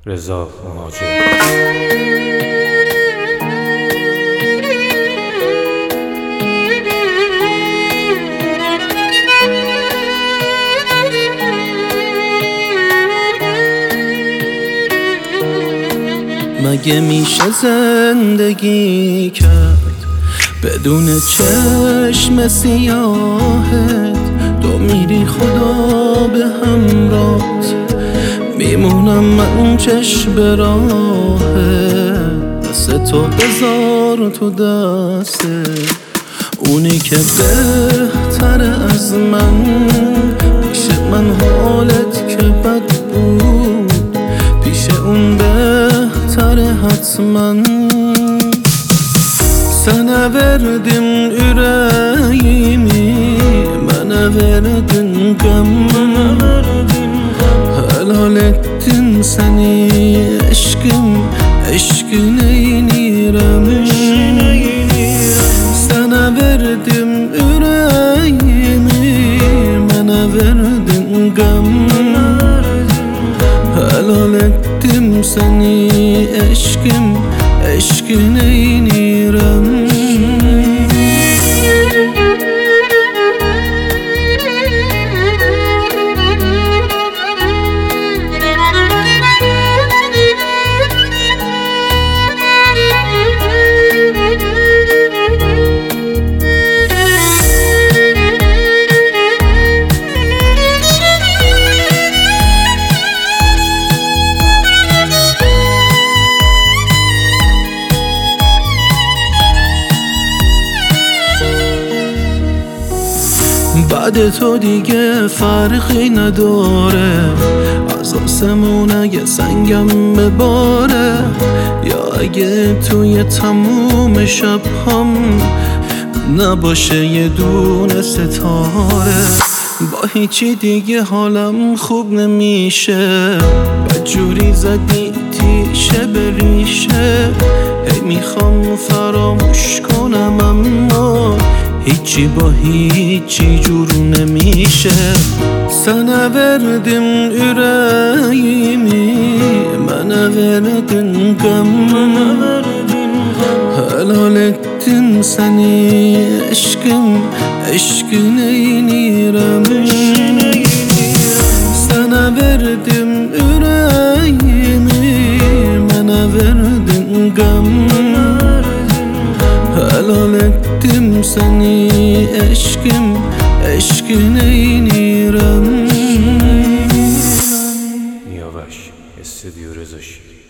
رضا مهاجر. مگه میشه زندگی کرد بدون چشم سیاهت؟ تو میری خدا به همراهت، میمونم من چشم به راهت. دست تو بذار تو دست اونی که بهتره از من. پیش من حالت که بد بود، پیش اون بهتره حتما. Sana verdim yüreğimi, bana verdin gam. Helal ettin seni aşkım, aşkın eynirem. Sana verdim yüreğimi, bana verdin gam. Helal ettim seni aşkım, aşkın eynirem. بعد تو دیگه فرقی نداره، از آسمون اگه سنگم بباره، یا اگه توی تموم شب هم نباشه یه دونه ستاره. با هیچی دیگه حالم خوب نمیشه، بدجوری زدی تیشه به ریشه. هی میخوام فراموش کنم اما هیچی با هیچی جور نمیشه. Sana verdim yüreğimi, bana verdin gam. Helal ettin seni aşkım, aşkın eynirem. Sana verdim yüreğimi, bana verdin gam. Helal ettim seni aşkım, aşkın eynirem. Yavaş, hissediyor Rıza'şı.